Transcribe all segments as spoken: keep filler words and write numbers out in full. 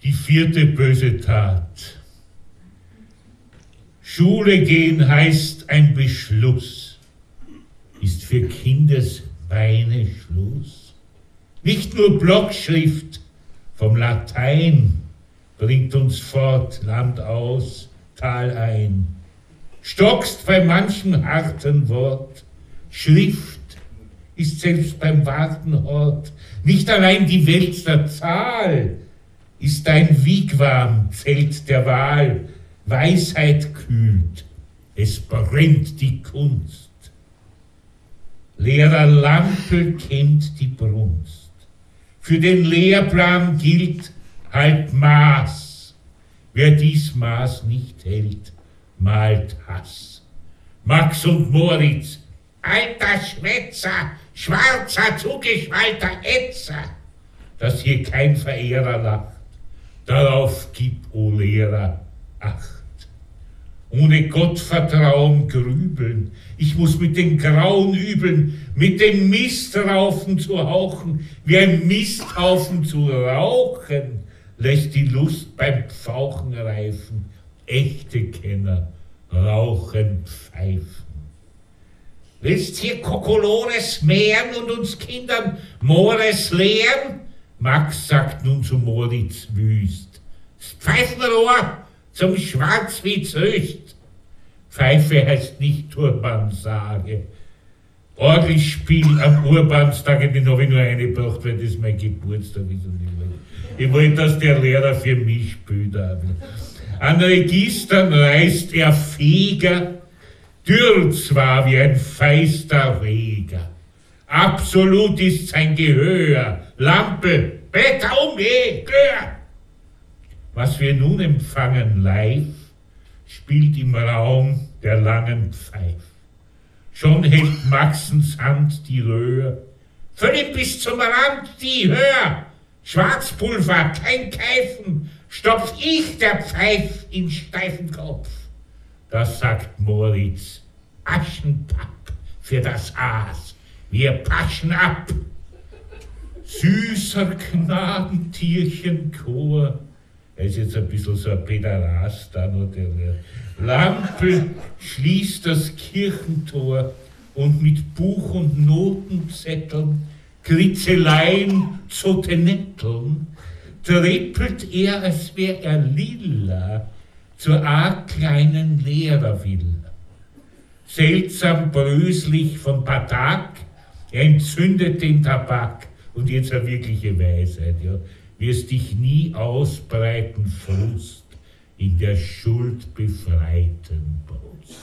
Die vierte böse Tat. Schule gehen heißt ein Beschluss, ist für Kindesbeine Schluss. Nicht nur Blockschrift vom Latein bringt uns fort, Land aus, Tal ein. Stockst bei manchem harten Wort, Schrift ist selbst beim Wartenort. Nicht allein die Welt der Zahl ist dein Wigwam, Zelt der Wahl. Weisheit kühlt, es brennt die Kunst. Lehrer Lampel kennt die Brunst. Für den Lehrplan gilt halt Maß. Wer dies Maß nicht hält, malt Hass. Max und Moritz, alter Schwätzer, schwarzer, zugeschwallter Ätzer, dass hier kein Verehrer lacht, darauf gib, o Lehrer, Acht. Ohne Gottvertrauen grübeln, ich muss mit den grauen Übeln, mit dem Mistraufen zu hauchen, wie ein Misthaufen zu rauchen, lässt die Lust beim Pfauchen reifen. Echte Kenner rauchen Pfeifen. Willst hier Kokolores mehren und uns Kindern Mores lehren? Max sagt nun zu Moritz wüst. Das Pfeifenrohr zum Schwarzwitz höchst. Pfeife heißt nicht Turbansage. Orgelspiel am Urbanstag, den habe ich nur eine gebracht, weil das mein Geburtstag ist. Ich wollte, dass der Lehrer für mich spielt. An Registern reißt er Feger, dürr zwar wie ein feister Reger. Absolut ist sein Gehör, Lampe, Wetter umgeh, Gehör. Was wir nun empfangen live, spielt im Raum der langen Pfeif. Schon hält Maxens Hand die Röhr, füll ihm bis zum Rand die Hör. Schwarzpulver, kein Keifen, stopf ich der Pfeif in steifen Kopf. Das sagt Moritz, Aschenpapp für das Aas, wir paschen ab. Süßer Gnadentierchenchor, er ist jetzt ein bisschen so ein Pederast da noch, der Lampe schließt das Kirchentor und mit Buch- und Notenzetteln, Kritzeleien, Zotenetteln, trippelt er, als wär er lila, zur arg kleinen Lehrervilla. Seltsam bröslich von Patak, er entzündet den Tabak, und jetzt eine wirkliche Weisheit, ja, wirst dich nie ausbreiten, Frust, in der Schuld befreiten Brust.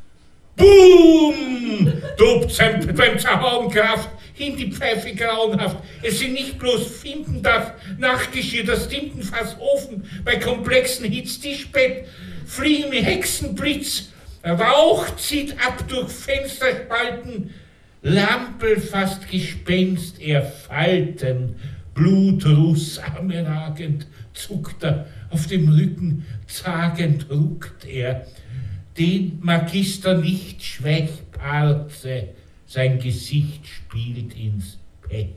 Boom! Tobt sein beim Zerhauen Kraft, hin die Pfeife grauenhaft. Es sind nicht bloß finden darf, Nachtgeschirr, das Tintenfass Ofen, bei komplexen Hitz Tischbett, fliegen Hexenblitz, Rauch zieht ab durch Fensterspalten, Lampel fast Gespenst er Falten, Blutruß armeragend zuckt er, auf dem Rücken zagend ruckt er, den Magister nicht Schwächparze, sein Gesicht spielt ins Pechwart.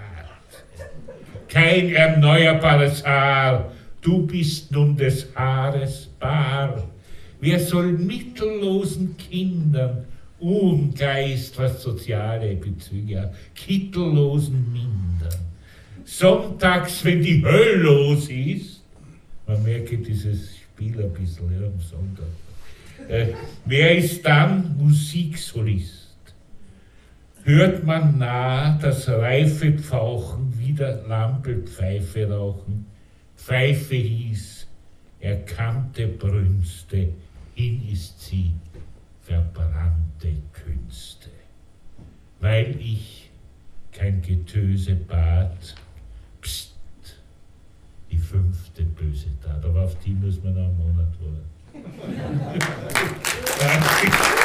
Kein erneuerbares Haar, du bist nun des Haares bar. Wer soll mittellosen Kindern, Ungeist, was soziale Bezüge hat, kittellosen mindern? Sonntags, wenn die Hölle los ist, man merke dieses Spiel ein bisschen, ja, am Sonntag. Äh, wer ist dann Musiksolist? Hört man nah das reife Pfauchen, wieder Lampelpfeife rauchen. Pfeife hieß, erkannte Brünste, hin ist sie, verbrannte Künste. Weil ich kein Getöse bat, pst, die fünfte böse Tat, aber auf die muss man noch einen Monat warten.